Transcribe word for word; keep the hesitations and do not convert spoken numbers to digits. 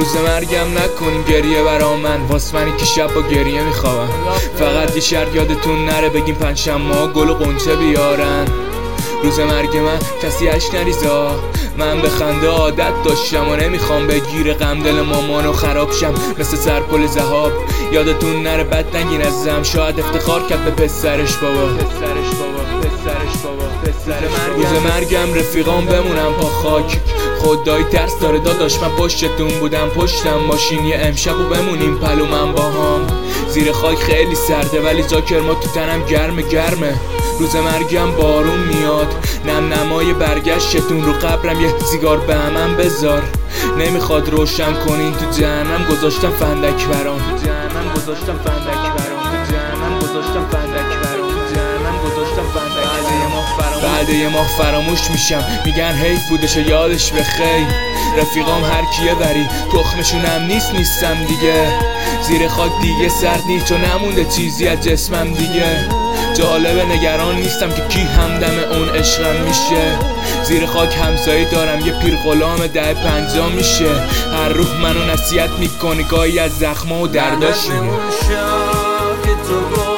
روز مرگم نکنین گریه برا من، واس منی که شب با گریه میخوابم. فقط یه شرط یادتون نره بگیم پنجشنبه ها گل و قنچه بیارن. روز مرگ من کسی اش نریزا، من به خنده عادت داشتم و نمیخوام بگیر غم دل مامانو خراب شم مثل سرپل ذهاب. یادتون نره بد نگین ازم، شاید افتخار کرد به پسرش بابا. پسرش بابا پسرش بابا پسرش بابا. روز مرگم رفیقام بمونم پا خاک، خدایی ترس داره داداش من پشتتون بودم پشتم ماشین یه امشب و بمونیم پلو من با هم. زیر خاک خیلی سرده ولی زاکر ما تو تنم گرمه گرمه. روز مرگم بارون میاد، نم نمای برگشتتون رو قبرم یه سیگار به من بذار. نمیخواد روشن کنین تو جهنم گذاشتم فندک برام، تو جهنم گذاشتم فندک برام، تو جهنم گذاشتم فندک برام، تو جهنم گذاشتم فندک. بعد یه ماه فراموش بعد یه ماه فراموش میشم میگن حیف بودش و یادش بخیر. رفیقام هر کیه وری تخمشونم نیست نیستم دیگه. زیر خاک دیگه سرد نیست چون نمونده چیزی از جسمم دیگه. جالبه نگران نیستم که کی همدم اون عشقم میشه. زیر خاک همسایه دارم یه پیر غلام ده پنجا میشه. هر روح منو نصیحت میکنه گاهی از زخما و درداش میگه.